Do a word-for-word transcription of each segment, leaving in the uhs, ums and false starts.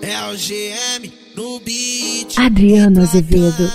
É o G M no beat. Adriano Azevedo.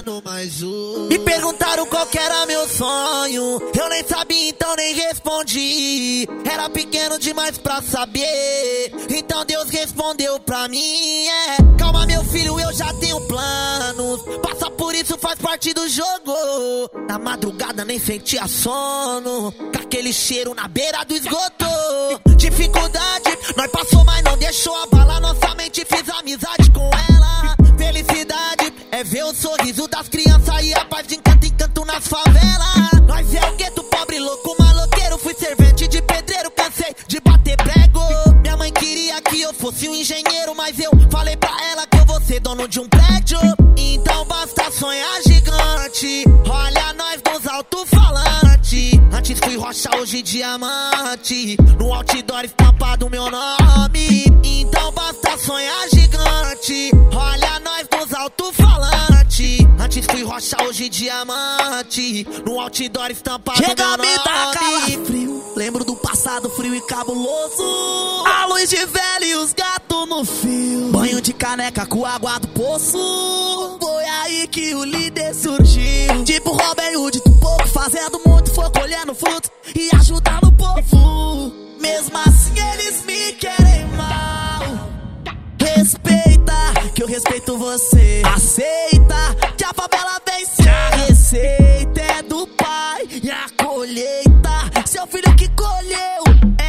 Me perguntaram qual que era meu sonho, eu nem sabia, então nem respondi. Era pequeno demais pra saber, então Deus respondeu pra mim. É, calma meu filho, eu já tenho planos. Passa por isso, faz parte do jogo. Na madrugada nem sentia sono, com aquele cheiro na beira do esgoto. Dificuldade, nós passou, mas não deixou abalar nossa mente. Fiz amizade com ela. Felicidade é ver o sorriso das crianças e a paz de encanto em canto nas favelas. Nós é o gueto, pobre, louco, maloqueiro. Fui servente de pedreiro, cansei de bater prego. Minha mãe queria que eu fosse um engenheiro, mas eu falei pra ela que eu vou ser dono de um prédio. Então basta sonhar gigante, olha nós nos alto-falantes. Antes fui rocha, hoje diamante, no outdoor estampado meu nome. Então basta sonhar gigante, olha nós nos alto-falantes. Antes fui rocha, hoje diamante, no outdoor estampado Chega meu a me dar nome. calafrio, lembro do passado frio e cabuloso. A luz de velho e os gatos no fio. Banho de caneca com água do poço. Foi aí que o líder surgiu. Tipo Robin Hood do pouco, fazendo muito, foi colhendo frutos e ajudando o povo. Mesmo assim eles me querem mal. Respeita, que eu respeito você. Aceita, que a favela vence. A receita é do pai e a colheita seu filho que colheu.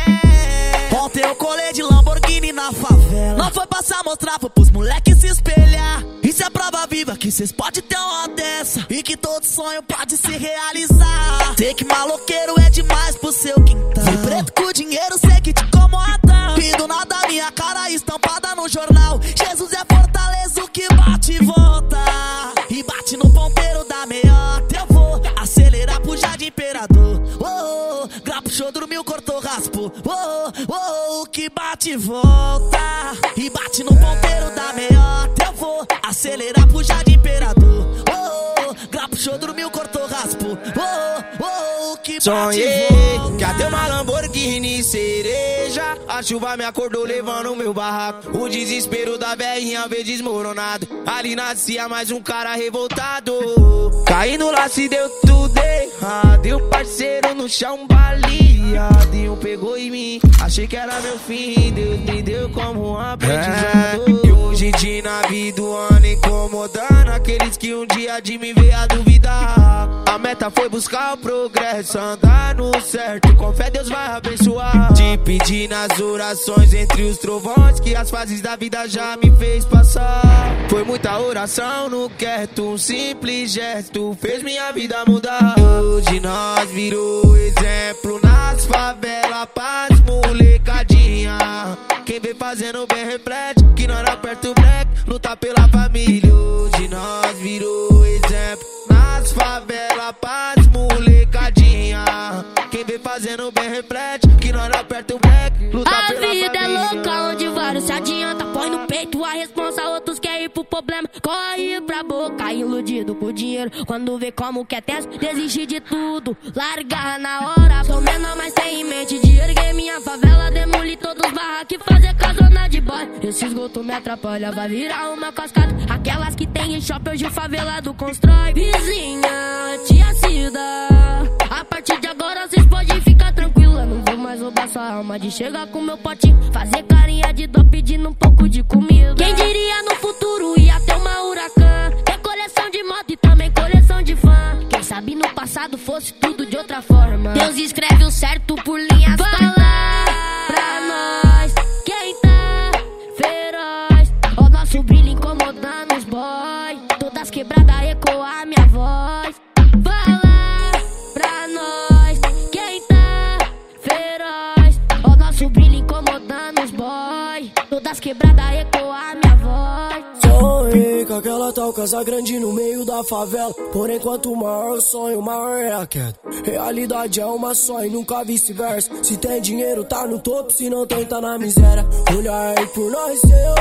É. Ontem eu colei de Lamborghini na favela. Não foi passar, mostrar, foi pros moleques se espelhar. Isso é prova viva que cês podem ter uma dessa e que todo sonho pode se realizar. Sei que maloqueiro é demais pro seu quintal. Fui preto com dinheiro, sei que te incomoda. E do nada minha cara estampada no jornal. Jesus é fortaleza, o que bate e volta. E bate no ponteiro da meiota. Eu vou acelerar pro Jardim Imperador. Oh, oh, grapo, show, dormiu, cortou, raspou. Oh, oh, oh, o que bate e volta. E bate no ponteiro da meiota. Eu vou acelerar pro Jardim Imperador. Oh, oh, grapo, show, dormiu, cortou, raspou. Oh, oh, oh, o que bate Sonhei e volta. que até uma Lamborghini cereja. A chuva me acordou levando o meu barraco. O desespero da velhinha veio desmoronado. Ali nascia mais um cara revoltado. Caindo lá se deu tudo errado. E o parceiro no chão baleado. E um pegou em mim, achei que era meu fim. Deus me deu como um aprendizado. É, e hoje de na vida o ano incomodando aqueles que um dia de mim veio a duvidar. A meta foi buscar o progresso, andar no certo. Com fé Deus vai abençoar. Te pedi nas orações entre os trovões que as fases da vida já me fez passar. Foi muita oração no quieto, um simples gesto fez minha vida mudar. Hoje nós virou exemplo nas favelas, paz, molecadinha. Quem vem fazendo bem reflete que nós não aperta o break, luta pela família. Hoje nós virou exemplo nas favelas, paz, molecadinha. Quem vem fazendo bem reflete que nós não aperta o break, luta a pela família. vida é louca, onde vários se adianta. Põe no peito a responsa, outros querem ir pro problema. Corre pra boca, iludido por dinheiro. Quando vê como que é tenso, desiste de tudo, larga na hora. Sou menor, mas tem em mente de erguer minha favela, demolir todos os barracos e fazer casona de boy. Esse esgoto me atrapalha, vai virar uma cascata. Aquelas que tem em shopping, hoje favelado constrói. Vizinha, tia Cida, a partir de agora cês podem ficar tranquila. Não vou mais roubar sua alma de chegar com meu potinho, fazer carinha de dó pedindo um pouco de comida. Quem diria no futuro ia ter uma Huracan, ter coleção de moto e também coleção de fã. Quem sabe no passado fosse tudo de outra forma. Deus escreve o certo por linhas. Fala pra nós quem tá feroz. O nosso brilho incomodando os boy, todas quebradas ecoar minha voz. Fala pra nós quem tá feroz. O nosso brilho incomodando os boy, todas quebradas ecoar minha voz. Sonhei com aquela tal casa grande no meio da favela. Porém, quanto maior o sonho, maior é a queda. Realidade é uma só e nunca vice-versa. Se tem dinheiro, tá no topo, se não tem, tá na miséria. Olha aí por nós,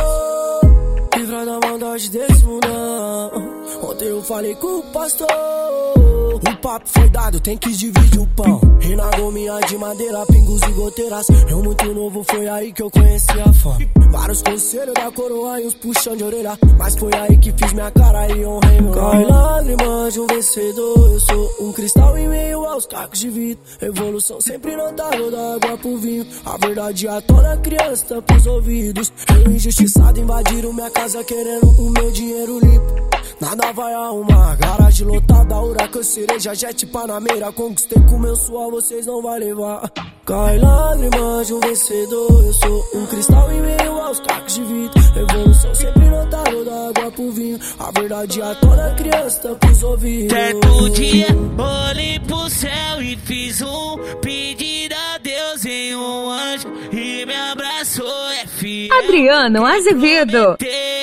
Senhor, livra da maldade desse mundão. Ontem eu falei com o pastor, O papo foi dado, tem que dividir o pão. E na gominha de madeira, pingos e goteiras. Eu muito novo, foi aí que eu conheci a fama. Vários conselhos da coroa e uns puxão de orelha. Mas foi aí que fiz minha cara e honrei meu nome. Cai lágrimas de um vencedor. Eu sou um cristal em meio aos cacos de vidro. Evolução sempre notável da água pro vinho. A verdade a toda criança pros ouvidos. Eu injustiçado invadiram minha casa querendo o meu dinheiro limpo. Nada vai arrumar, garagem lotada, huracan, cereja, jet, panameira. Conquistei com meu suor, vocês não vai levar. Cai lágrimas de um vencedor. Eu sou um cristal em meio aos cacos de vidro. Evolução sempre notável da água pro vinho. A verdade a toda criança pros ouvidos. Certo dia, olhei pro céu e fiz um pedido a Deus em um anjo. E me abraçou, é fiel. Adriano Azevedo.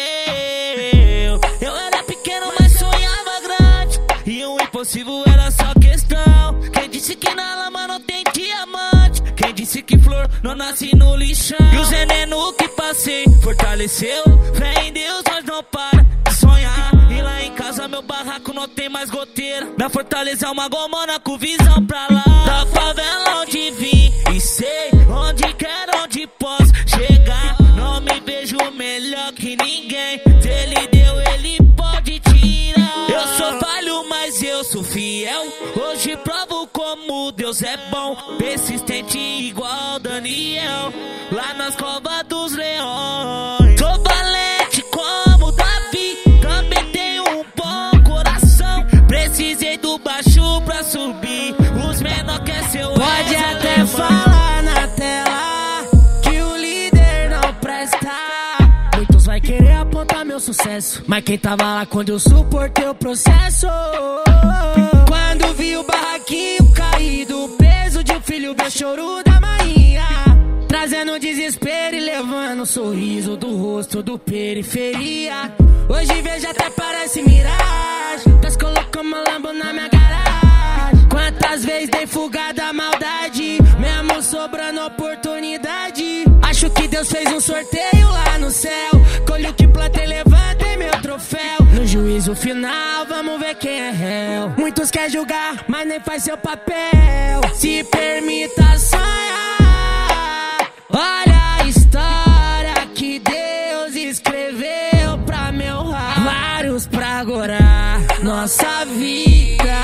Eu era pequeno, mas sonhava grande. E o impossível era só questão. Quem disse que na lama não tem diamante? Quem disse que flor não nasce no lixão? E o veneno que passei fortaleceu. Fé em Deus, mas não para de sonhar. E lá em casa meu barraco não tem mais goteira. Minha fortaleza é uma gomona com visão pra lá. Da favela onde vim e sei onde quero, onde posso chegar. Não me vejo melhor que ninguém. Se ele deu, ele pode tirar. Eu sou falho, mas eu sou fiel. Hoje provo como Deus é bom. Persistente igual Daniel, lá nas covas dos leões. Sou valente como Davi, também tenho um bom coração. Precisei do baixo pra subir. Os menor quer ser o Pode até falar na tela que o líder não presta. Muitos vai querer apontar meu sucesso, mas quem tava lá quando eu suportei o processo? Quando vi o barraquinho caído, o peso de um filho, meu choro da maninha, trazendo desespero e levando um sorriso do rosto do periferia. Hoje vejo até parece miragem. Deus colocou uma Lambo na minha garagem. Quantas vezes dei fuga da maldade, mesmo sobrando oportunidade. Acho que Deus fez um sorteio lá no céu. Colho o que plantei, levantei meu troféu. No juízo final, vamos ver quem é réu. Muitos querem julgar, mas nem faz seu papel. Se permita sonhar. Olha a história que Deus escreveu pra me honrar. Vários pra agorar nossa vida,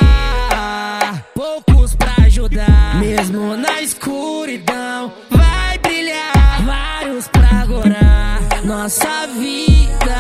poucos pra ajudar. Mesmo na escuridão vai brilhar. Vários pra agorar nossa vida,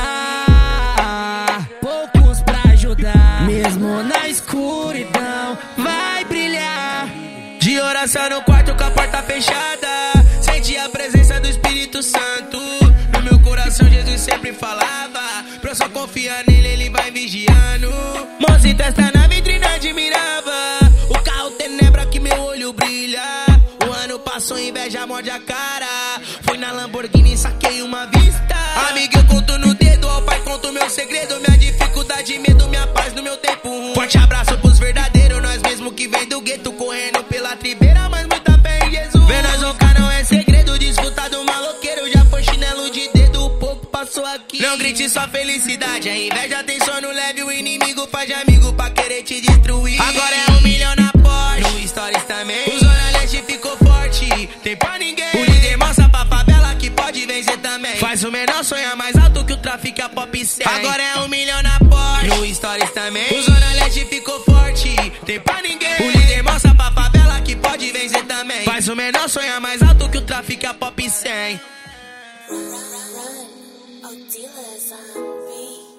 poucos pra ajudar. Mesmo na escuridão vai brilhar. De oração no quarto com a porta fechada, senti a presença do Espírito Santo. No meu coração Jesus sempre falava, pra eu só confiar nele, ele vai vigiando. Mãos em testa na vitrine admirava, o carro tenebra que meu olho brilha. O ano passou, inveja morde a cara. Fui na Lamborghini e saquei uma vista. Amiga, eu conto no dedo, ao pai conto meu segredo. Minha dificuldade, medo, minha paz no meu tempo ruim. Forte abraço pros verdadeiros, nós mesmo que vem do gueto, correndo pela tribeira, mas muita fé em Jesus. Ver nós roncar não é segredo, desfrutar do maloqueiro. Já foi chinelo de dedo, o pouco passou aqui. Não grite sua felicidade, a inveja tem sono leve. O inimigo faz de amigo pra querer te destruir. Agora é um milhão na Porsche, no Stories também. O Zona Leste ficou forte, tem pra ninguém. O líder mostra pra favela que pode vencer também. Faz o menor sonhar mais alto que o tráfico é pop cem. Agora é um milhão na Porsche, no Stories também. O Zona Leste ficou forte, tem pra ninguém. O líder mostra pra favela que pode vencer também. Faz o menor sonhar mais alto que o tráfico é pop cem. Run, run, run. Oh, dealers on beat.